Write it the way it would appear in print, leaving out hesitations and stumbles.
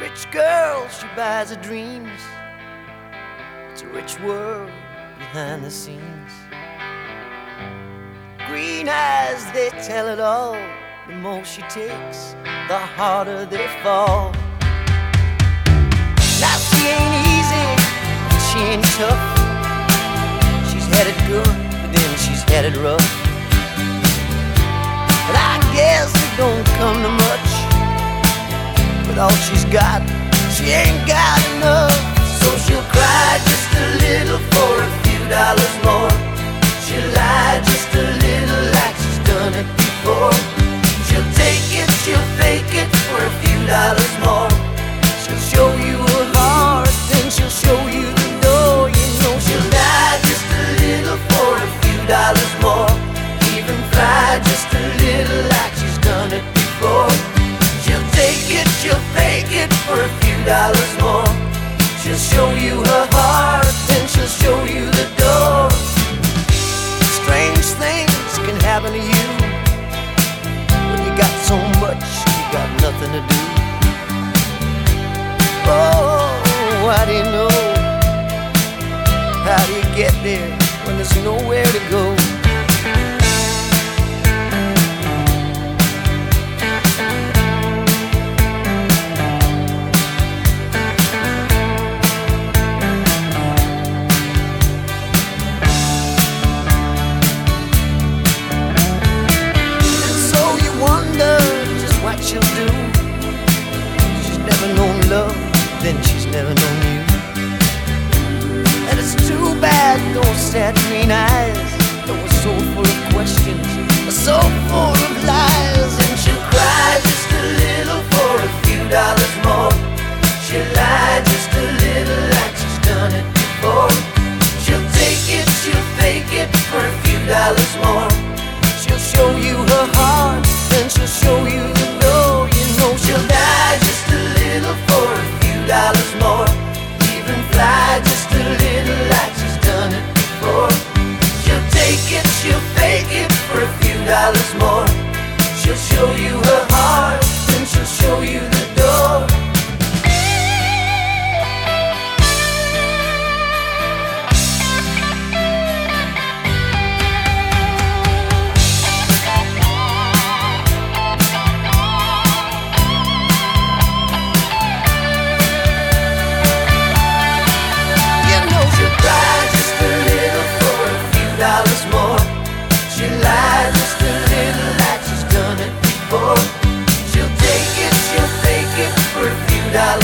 Rich girl, she buys her dreams. It's a rich world behind the scenes. Green eyes, they tell it all. The more she takes, the harder they fall. Now she ain't easy, and she ain't tough. She's headed good, but then she's headed rough. But I guess it don't come to much. With all she's got, she ain't got enough. So she'll cry just a little for a few dollars more. She'll lie just a little like she's done it before. She'll take it, she'll fake it for a few dollars more. She'll show you her heart, then she'll show you the door. You know she'll lie just a little for a few dollars more. Even fly just a little like she's done it before. She'll take it, she'll fake it for a few dollars more. She'll show you her heart, then she'll show you the door. Strange things can happen to you when you got so much, you got nothing to do. Oh, how do you know? How do you get there when there's nowhere to go? She'll do. She's never known love, then she's never known you. And it's too bad those sad green eyes, that were so full of questions, are so full of lies. And she'll cry just a little for a few dollars more. She'll lie just a little like she's done it before. She'll take it, she'll fake it for a few dollars more. She'll show you her heart, then she'll show you the door. You know she'll die just a little for a few dollars more. Even fly just a little like she's done it before. She'll take it, she'll fake it for a few dollars more. She'll show you her heart, then she'll show you the door. She'll lie just a little like she's done it before. She'll take it, she'll fake it for a few dollars.